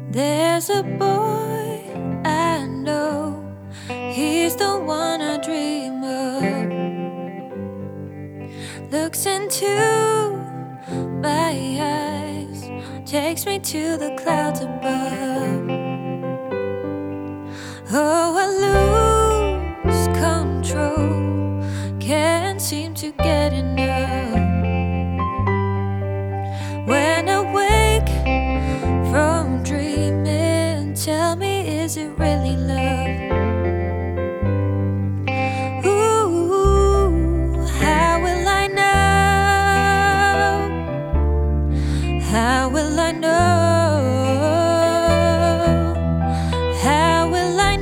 There's a boy I know, he's the one I dream of. Looks into my eyes, takes me to the clouds above. Oh, I lose control, can't seem to get enough. When I wake from dreaming, tell me, is it really love? Ooh, how will I know? How will I know? How will I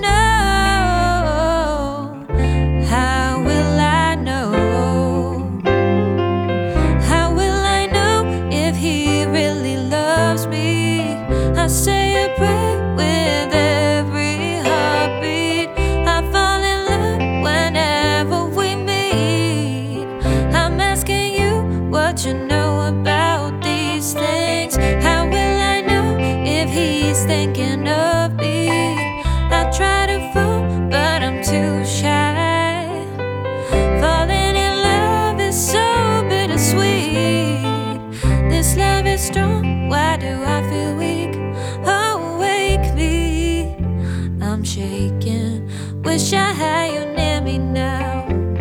know? How will I know? How will I know if he really loves me? I say a prayer with every heartbeat. I fall in love whenever we meet. I'm asking you what you know about these things. How will I know if he's thinking of me? I try to fall, but I'm too shy. Falling in love is so bittersweet. This love is strong, why do I feel weak? Oh, wake me, I'm shaking. Wish I had you near me now.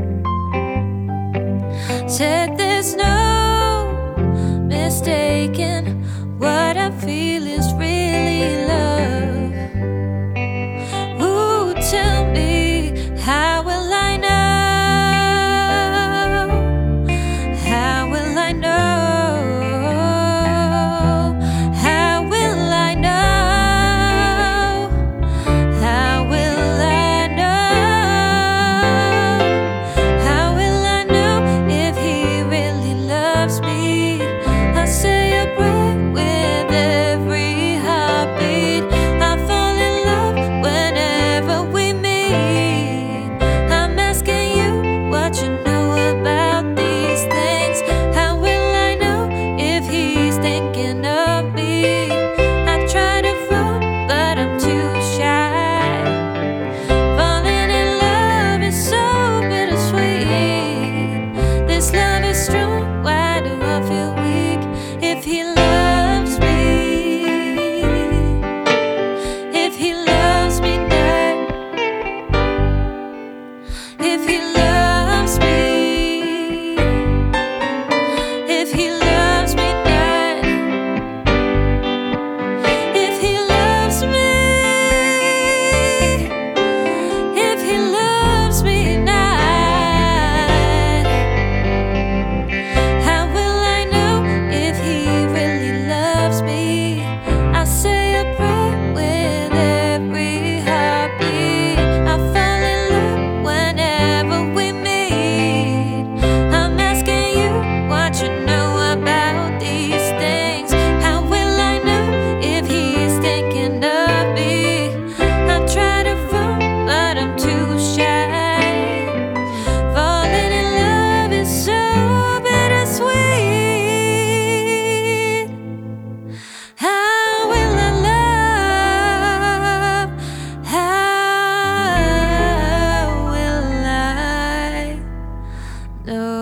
Said there's no mistaking, what I feel is really love. Ooh, tell me, how will I know? How will I know? How will I know? How will I know? How will I know if he really loves me? I say a prayer with every heartbeat. I fall in love whenever we meet. I'm asking you what you know about these things. How will I know if he's thinking of me? I try to fall, but I'm too shy. Falling in love is so bittersweet. This love is strong, why do I feel weak? If he loves me, if he loves me not, if he loves me, if he loves me not, if he loves me, if he loves me not, how will I know if he really loves me? I say a prayer with every heartbeat. I fall in love whenever we meet. I'm asking you what you know about these things. How will I know if he's thinking of me? I try to fall, but I'm too shy. Falling in love is so bittersweet. How will I love? How will I know?